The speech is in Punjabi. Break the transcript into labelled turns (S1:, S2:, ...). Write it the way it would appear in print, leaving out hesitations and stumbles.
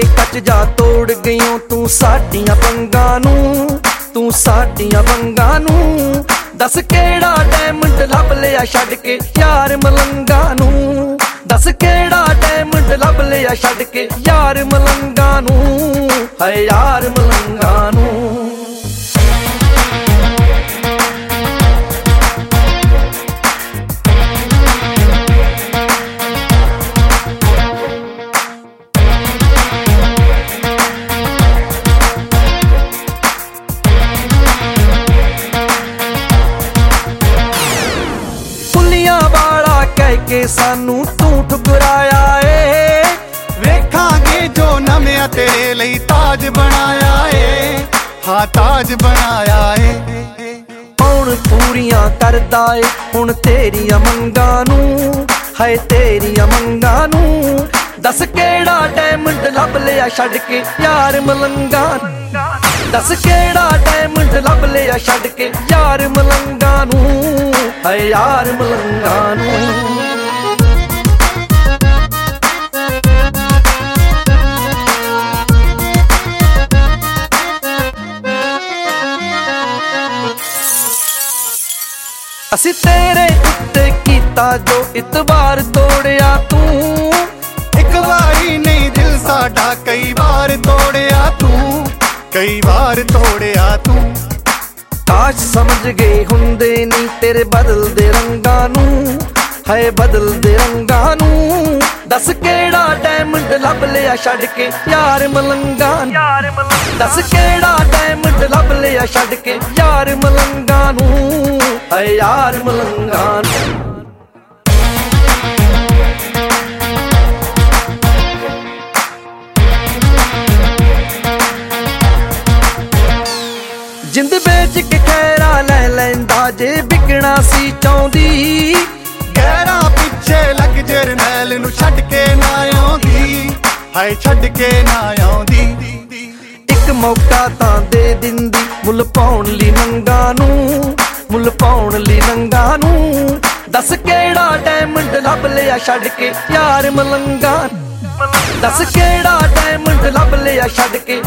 S1: ਕੱਚ ਜਾ ਤੋੜ ਗਈਓ ਤੂੰ ਸਾਡੀਆਂ ਵੰਗਾਂ ਨੂੰ, ਤੂੰ ਸਾਡੀਆਂ ਵੰਗਾਂ ਨੂੰ। ਦੱਸ ਕਿਹੜਾ ਡਾਇਮੰਡ ਲੱਭ ਲਿਆ ਛੱਡ ਕੇ ਯਾਰ ਮਲੰਗਾਂ ਨੂੰ, ਦੱਸ ਕਿਹੜਾ ਡਾਇਮੰਡ ਲੱਭ ਲਿਆ ਛੱਡ ਕੇ ਯਾਰ ਮਲੰਗਾਂ ਨੂੰ, ਹਾਏ ਯਾਰ ਮਲੰਗਾਂ ਨੂੰ। ਵਾਲਾ ਕਹਿ ਕੇ ਸਾਨੂੰ ਤੂੰ ਠੁਕਰਾਇਆ ਏ,
S2: ਵੇਖਾਂਗੇ ਜੋ ਨਵਿਆਂ ਤੇਰੇ ਲਈ ਤਾਜ ਬਣਾਇਆ ਏ, ਹਾਂ ਤਾਜ ਬਣਾਇਆ ਏ।
S1: ਕੌਣ ਪੂਰੀਆਂ ਕਰਦਾ ਏ ਹੁਣ ਤੇਰੀਆਂ ਮੰਗਾਂ ਨੂੰ, ਹਾਏ ਤੇਰੀਆਂ ਮੰਗਾਂ ਨੂੰ। ਦੱਸ ਕਿਹੜਾ ਡਾਇਮੰਡ ਲੱਭ ਲਿਆ ਛੱਡ ਕੇ ਯਾਰ ਮਲੰਗਾਂ, ਦੱਸ ਕਿਹੜਾ ਡਾਇਮੰਡ ਲੱਭ ਲਿਆ ਛੱਡ ਕੇ ਯਾਰ ਮਲੰਗਾਂ ਨੂੰ, ਹਾਏ ਯਾਰ ਮਲੰਗਾਂ ਨੂੰ। ਅਸੀਂ ਤੇਰੇ ਉੱਤੇ ਕੀਤਾ ਜੋ ਇਤਬਾਰ ਤੋੜਿਆ ਤੂੰ,
S2: ਇੱਕ ਵਾਰੀ ਨਹੀਂ ਦਿਲ ਸਾਡਾ ਕਈ ਵਾਰ ਤੋੜਿਆ ਤੂੰ, ਕਈ ਵਾਰ ਤੋੜਿਆ ਤੂੰ।
S1: ਕਾਸ਼ ਸਮਝ ਗਏ ਹੁੰਦੇ ਨੀ ਤੇਰੇ ਬਦਲਦੇ ਰੰਗਾਂ ਨੂੰ, ਹਾਏ ਬਦਲਦੇ ਰੰਗਾਂ ਨੂੰ। ਦੱਸ ਕਿਹੜਾ ਡਾਇਮੰਡ ਲੱਭ ਲਿਆ ਛੱਡ ਕੇ ਯਾਰ ਮਲੰਗਾਂ, ਦੱਸ ਕਿਹੜਾ ਡਾਇਮੰਡ ਲੱਭ ਲਿਆ ਛੱਡ ਕੇ ਯਾਰ ਮਲੰਗਾਂ ਨੂੰ, ਹਾਏ ਯਾਰ ਮਲੰਗਾਂ ਨੂੰ। ਜਿੰਦ ਵੇਚ ਕੇ ਖੈਰਾ ਲੈ ਲੈਂਦਾ ਜੇ ਵਿਕਣਾ ਸੀ ਚਾਹੁੰਦੀ,
S2: ਗਹਿਰਾ ਪਿੱਛੇ ਲੱਗ ਜਰਨੈਲ ਨੂੰ ਛੱਡ ਕੇ ਨਾ ਆਉਂਦੀ, ਹਾਏ ਛੱਡ ਕੇ ਨਾ ਆਉਂਦੀ।
S1: ਇੱਕ ਮੌਕਾ ਤਾਂ ਦੇ ਦਿੰਦੀ ਮੁੱਲ ਪਾਉਣ ਲਈ ਨੰਗਾ ਨੂੰ, ਮੁੱਲ ਪਾਉਣ ਲਈ ਨੰਗਾ ਨੂੰ। ਦੱਸ ਕਿਹੜਾ ਡਾਇਮੰਡ ਲੱਭ ਲਿਆ ਛੱਡ ਕੇ ਯਾਰ ਮਲੰਗਾਂ, ਦੱਸ ਕਿਹੜਾ ਡਾਇਮੰਡ ਲੱਭ ਲਿਆ ਛੱਡ ਕੇ